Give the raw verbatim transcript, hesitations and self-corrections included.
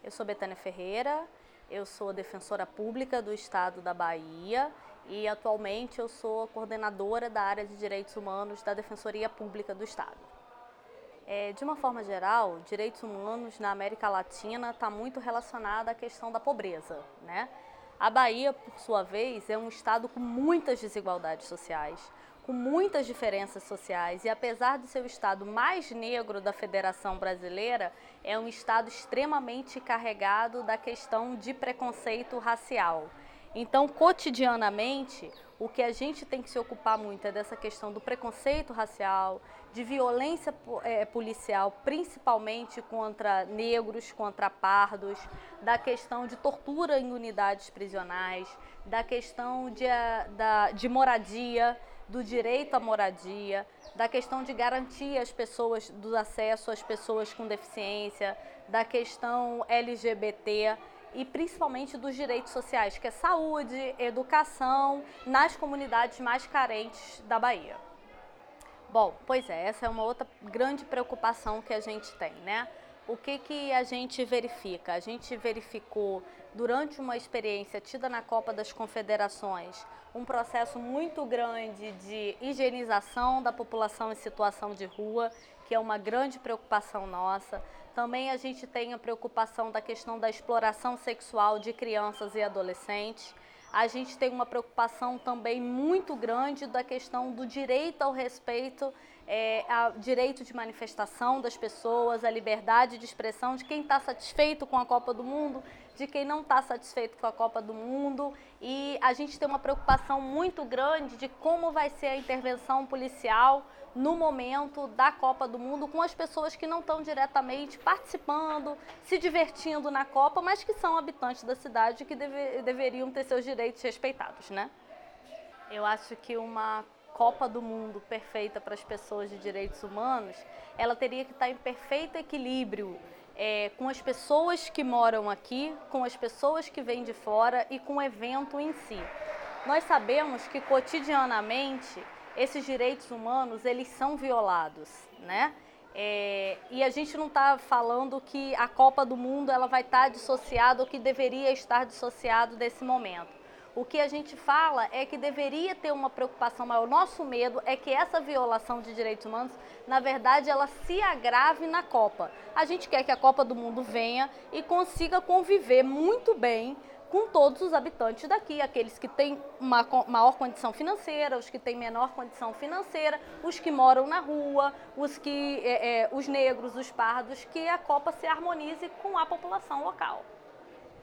Eu sou Betânia Ferreira, eu sou defensora pública do Estado da Bahia e atualmente eu sou coordenadora da área de direitos humanos da Defensoria Pública do Estado. É, de uma forma geral, direitos humanos na América Latina está muito relacionada à questão da pobreza, né? A Bahia, por sua vez, é um estado com muitas desigualdades sociais, com muitas diferenças sociais e apesar de ser o estado mais negro da Federação Brasileira, é um estado extremamente carregado da questão de preconceito racial. Então, cotidianamente, o que a gente tem que se ocupar muito é dessa questão do preconceito racial, de violência é, policial, principalmente contra negros, contra pardos, da questão de tortura em unidades prisionais, da questão de, da, de moradia, do direito à moradia, da questão de garantir as pessoas do acesso às pessoas com deficiência, da questão L G B T e principalmente dos direitos sociais, que é saúde, educação, nas comunidades mais carentes da Bahia. Bom, pois é, essa é uma outra grande preocupação que a gente tem, né? O que que a gente verifica? A gente verificou, durante uma experiência tida na Copa das Confederações, um processo muito grande de higienização da população em situação de rua, que é uma grande preocupação nossa. Também a gente tem a preocupação da questão da exploração sexual de crianças e adolescentes. A gente tem uma preocupação também muito grande da questão do direito ao respeito, é, ao direito de manifestação das pessoas, a liberdade de expressão de quem está satisfeito com a Copa do Mundo, de quem não está satisfeito com a Copa do Mundo. E a gente tem uma preocupação muito grande de como vai ser a intervenção policial no momento da Copa do Mundo com as pessoas que não estão diretamente participando, se divertindo na Copa, mas que são habitantes da cidade e que deve, deveriam ter seus direitos respeitados, né? Eu acho que uma Copa do Mundo perfeita para as pessoas de direitos humanos, ela teria que estar em perfeito equilíbrio é, com as pessoas que moram aqui, com as pessoas que vêm de fora e com o evento em si. Nós sabemos que cotidianamente esses direitos humanos, eles são violados, né? É, e a gente não está falando que a Copa do Mundo ela vai estar dissociada ou que deveria estar dissociado desse momento. O que a gente fala é que deveria ter uma preocupação maior. O nosso medo é que essa violação de direitos humanos, na verdade, ela se agrave na Copa. A gente quer que a Copa do Mundo venha e consiga conviver muito bem com todos os habitantes daqui, aqueles que têm uma maior condição financeira, os que têm menor condição financeira, os que moram na rua, os, que, é, é, os negros, os pardos, que a Copa se harmonize com a população local.